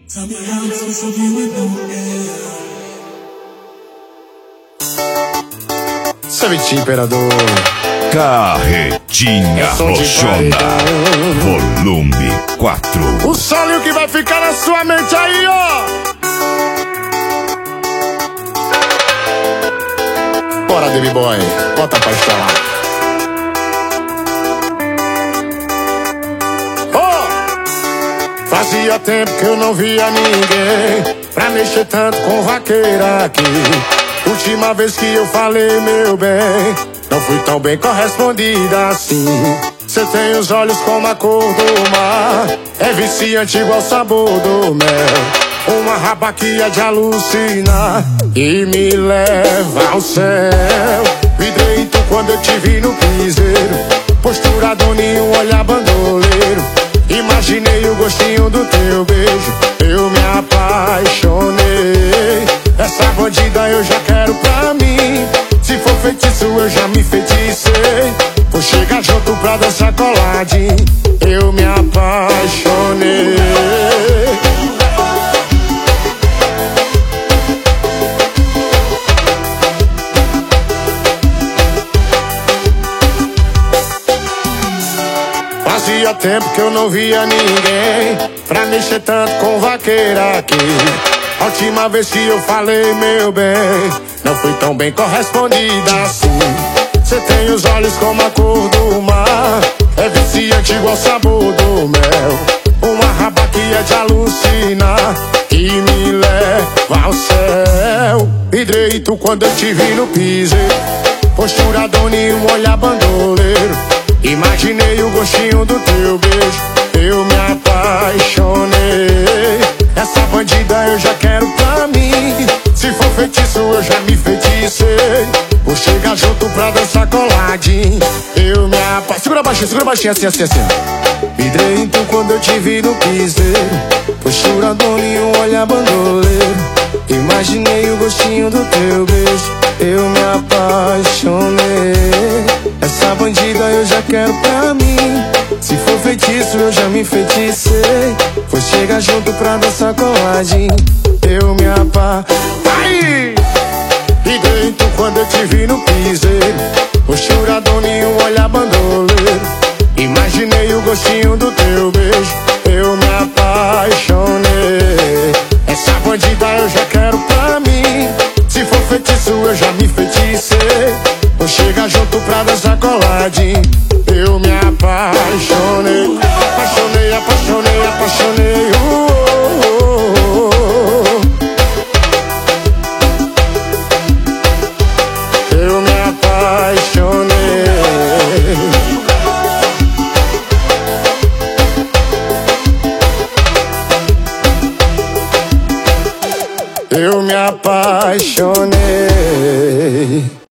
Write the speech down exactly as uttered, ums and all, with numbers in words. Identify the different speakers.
Speaker 1: Sabitinho, imperador.
Speaker 2: Carretinha Roxona, volume quatro.
Speaker 1: O solinho que vai ficar na sua mente aí, ó. Bora, Baby Boy, bota pra instalar. Oh! Fazia tempo que eu não via ninguém pra mexer tanto com vaqueira aqui. Última vez que eu falei, meu bem, não fui tão bem correspondida assim. Cê tem os olhos como a cor do mar, é viciante igual o sabor do mel. Uma raba que é de alucinar e me leva ao céu. Vidreito quando eu te vi no piseiro, postura doninho, olhar bandoleiro. Imaginei o gostinho do teu beijo, eu me apaixonei. Essa bandida eu já quero pra mim, se for feitiço eu já me feticei. Vou chegar junto pra dançar coladinho, eu me apaixonei. Fazia tempo que eu não via ninguém pra mexer tanto com vaqueira aqui. A última vez que eu falei, meu bem, não fui tão bem correspondida assim. Cê tem os olhos como a cor do mar, é viciante igual o sabor do mel. Uma raba que é de alucinar e me leva ao céu. Vidreito quando eu te vi no piseiro, postura doninho, um olhar bandoleiro. Imaginei o gostinho do teu beijo, eu me apaixonei. Essa bandida eu já quero pra mim, se for feitiço eu já me feticei. Vou chegar junto pra dançar coladinho, eu me apaixonei. Segura baixinho, segura baixinho, assim, assim, assim. Vidreito quando eu te vi no piseiro, postura doninho, um olhar bandoleiro. Imaginei o gostinho do teu beijo, eu me apaixonei. Essa bandida eu já quero pra mim, se for feitiço eu já me feticei. Vou chegar junto pra dançar coladinho, eu me apaixonei. E dentro quando eu te vi no piseiro, postura doninho, um olhar bandoleiro. Imaginei o gostinho do teu beijo, eu me apaixonei. Essa bandida eu já quero pra mim, se for feitiço eu já me feticei. Vou chegar junto pra dançar coladinho, eu me apaixonei. Apaixonei, apaixonei, apaixonei, uh, uh, uh, uh. Eu me apaixonei. Eu me apaixonei.